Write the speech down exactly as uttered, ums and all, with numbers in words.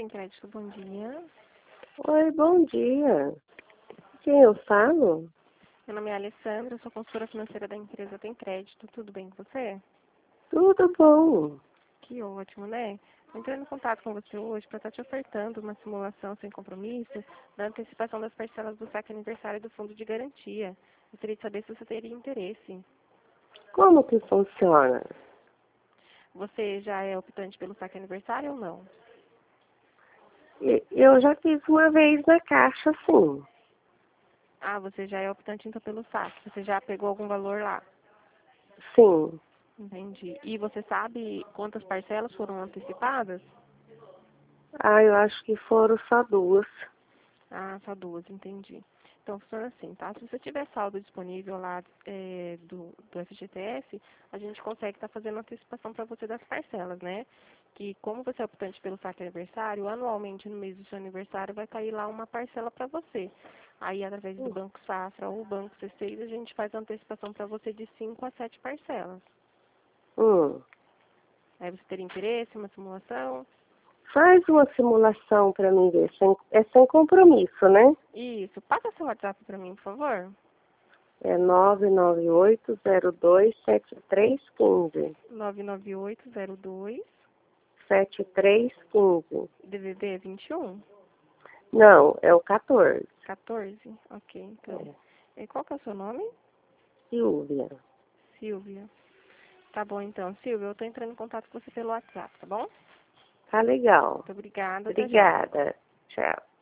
Tem Crédito, bom dia. Oi, bom dia. Quem eu falo? Meu nome é Alessandra, sou consultora financeira da empresa Tem Crédito. Tudo bem com você? Tudo bom. Que ótimo, né? Entrei em contato com você hoje para estar te ofertando uma simulação sem compromisso da antecipação das parcelas do saque aniversário do fundo de garantia. Gostaria de saber se você teria interesse. Como que funciona? Você já é optante pelo saque aniversário ou não? E- Eu já fiz uma vez na caixa, sim. Ah, você já é optante então pelo saque. Você já pegou algum valor lá? Sim. Entendi. E você sabe quantas parcelas foram antecipadas? Ah, eu acho que foram só duas. Ah, só duas, entendi. Então funciona assim, tá? Se você tiver saldo disponível lá é, do, do F G T S, a gente consegue estar fazendo antecipação para você das parcelas, né? Que como você é optante pelo saque aniversário, anualmente no mês do seu aniversário vai cair lá uma parcela para você. Aí através do Hum. Banco Safra ou Banco C seis a gente faz a antecipação para você de cinco a sete parcelas. Hum. Aí você teria interesse, uma simulação? Faz uma simulação para mim ver. Sem, é sem compromisso, né? Isso. Passa seu WhatsApp para mim, por favor. É nove nove oito zero dois sete três um cinco. nove nove oito zero dois sete três um cinco. D V D vinte e um? Não, é o quatorze. quatorze? Ok, então. É. E qual que é o seu nome? Silvia. Silvia. Tá bom, então. Silvia, eu tô entrando em contato com você pelo WhatsApp, tá bom? Tá legal. Muito obrigada, até já. Obrigada. Tchau.